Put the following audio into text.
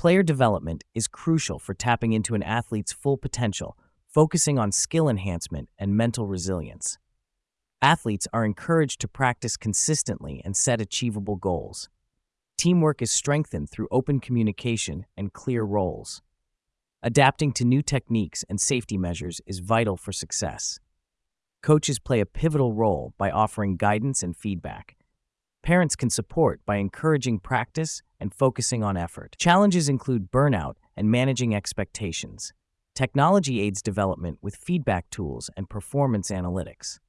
Player development is crucial for tapping into an athlete's full potential, focusing on skill enhancement and mental resilience. Athletes are encouraged to practice consistently and set achievable goals. Teamwork is strengthened through open communication and clear roles. Adapting to new techniques and safety measures is vital for success. Coaches play a pivotal role by offering guidance and feedback. Parents can support by encouraging practice and focusing on effort. Challenges include burnout and managing expectations. Technology aids development with feedback tools and performance analytics.